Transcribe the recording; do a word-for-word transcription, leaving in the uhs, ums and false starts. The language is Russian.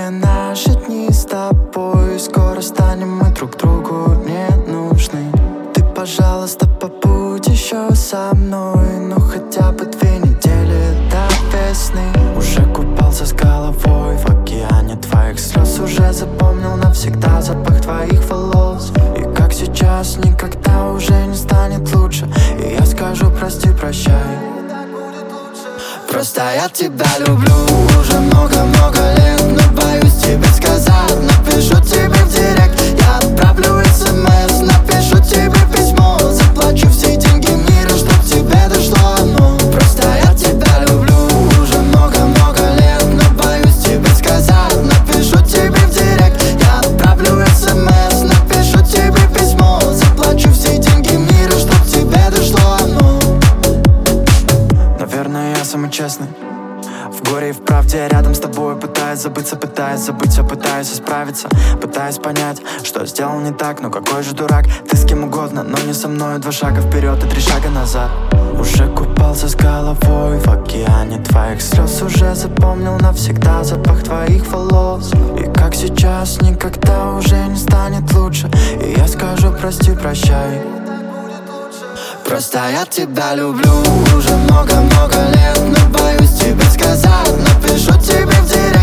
Длинные наши дни с тобой, скоро станем мы друг другу не нужны. Ты, пожалуйста, побудь еще со мной, ну хотя бы две недели до весны. Уже купался с головой в океане твоих слез, уже запомнил навсегда запах твоих волос. И как сейчас, никогда уже не станет лучше, и я скажу прости, прощай. Просто я тебя люблю уже много-много лет, но боюсь тебе сказать. Напишу тебе в директ, я отправлю смс, напишу тебе письмо, заплачу все деньги мира, чтоб тебе дошло оно. Просто я тебя люблю уже много-много лет, но боюсь тебе сказать. Напишу тебе в директ, я отправлю смс, напишу тебе письмо, заплачу все деньги мира, чтоб тебе дошло оно. Наверное, я самый честный в горе и в правде, рядом с тобой. Пытаюсь забыться, пытаюсь забыть все, пытаюсь исправиться, пытаюсь понять, что сделал не так. Но какой же дурак, ты с кем угодно, но не со мной. Два шага вперед и три шага назад. Уже купался с головой в океане твоих слез, уже запомнил навсегда запах твоих волос. И как сейчас, никогда уже не станет лучше, и я скажу прости, прощай. Просто я тебя люблю уже много-много лет, но боюсь тебе сказать. Напишу тебе в директ,